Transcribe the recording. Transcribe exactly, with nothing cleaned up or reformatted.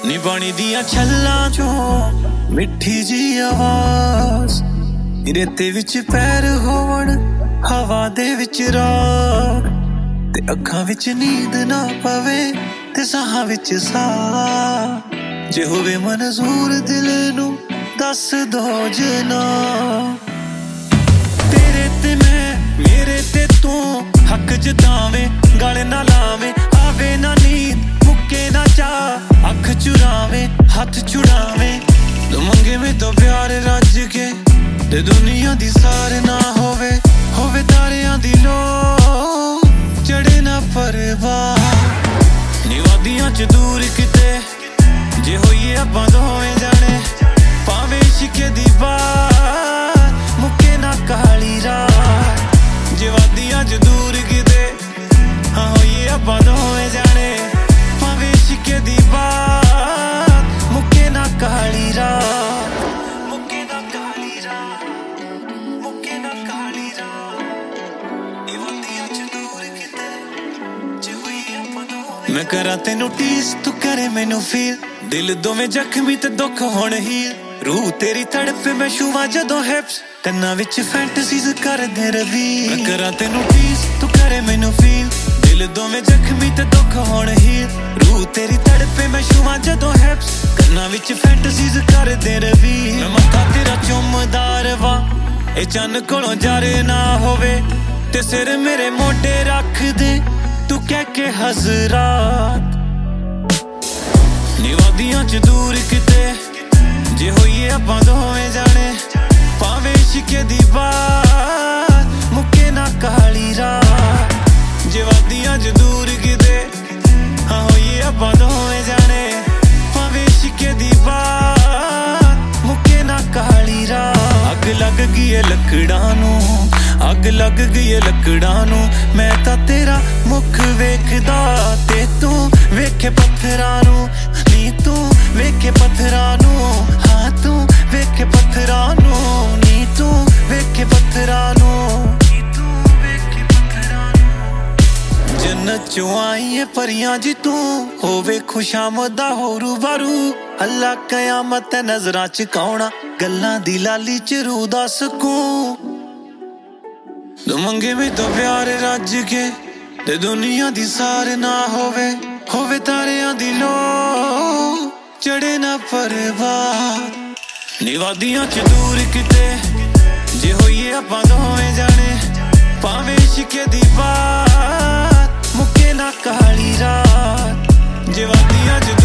नी पानी दियां छल्लां चों मिठी जी आवाज़ रेते विच पैर होवण हवा दे विच राग ते अखां विच नींद ना पवे ते साहां विच साह जे होवे मंजूर दिल नूं दस दो जना तेरे ते मैं मेरे ते तू हक जतावे गल ना लावे आवे ना नींद मुक्के ना चाह अख चुरावे हाथ छुड़ावे तू मंगे में तो प्यार रज के ते दुनिया दी सार ना होवे होवे तारियां दी लो चढ़े ना परवाह नी वादियां च दूर किते जे होइए आपां दोवें जाने पावे इश्के दी बात मुक्के ना काली रात जे वादियां च दूर किते हाँ होइए आपां दोवें जाने पावे इश्के दी बात मुक्के ना काली रात मुक्के ना काली रात मुक्के ना काली रात नी वादियां च दूर किते जे होइए आपां दोवें मैं करा तेनू टीस तू करे मैनू फील दिल दोवें जख्मी ते दुख होण हील रूह तेरी तड़पे मैं छुवां जदों हिप्स कन्नां विच फैंटसीज करदे रवील मैं करा तेनू टीस तू करे मैनू फील दिल दोवें जख्मी ते दुख होण हील रूह तेरी तड़पे मैं छुवां जदों हिप्स कन्नां विच फैंटसीज करदे रवील मैं मत्था तेरा चुमदा रवां ए चन्न कोलों जारे ना होवे ते सिर मेरे मोढे रख दे तू कह के हज़रात नी वादियां च दूर किते जे होइए आपां दोवें जाने पावे इश्के दी बात मुक्के ना काली रात जे वादियां च दूर किते हाँ होइए आपां दोवें जाने पावे इश्के दी बात मुक्के ना काली रात अग लग गई है लकड़ां नूं अग लग गई है लकड़ां नूं मैं तां तेरा मुख वेखदा ते तू वेखे पत्थरां नूं नी तू वेखे पत्थरां नूं हाँ तू वेखे पत्थरां नूं नी तू वेखे पत्थरां नूं नी तू वेखे पत्थरां नूं जन्नत चों आई है परियां जी तू होवे खुशामद दा हो रूबरू अल्लाह कयामत नजरां च कौना गल्लां दी लाली च रूह दा सकून तू मंगे में तो प्यार रज के ते दुनिया दी सार ना होवे होवे तारियां दी लो चढ़े ना परवाह नी वादियां च दूर किते जे होइए आपां दोवें जाने पावे इश्के दी बात मुक्के ना काली रात जे वादियां च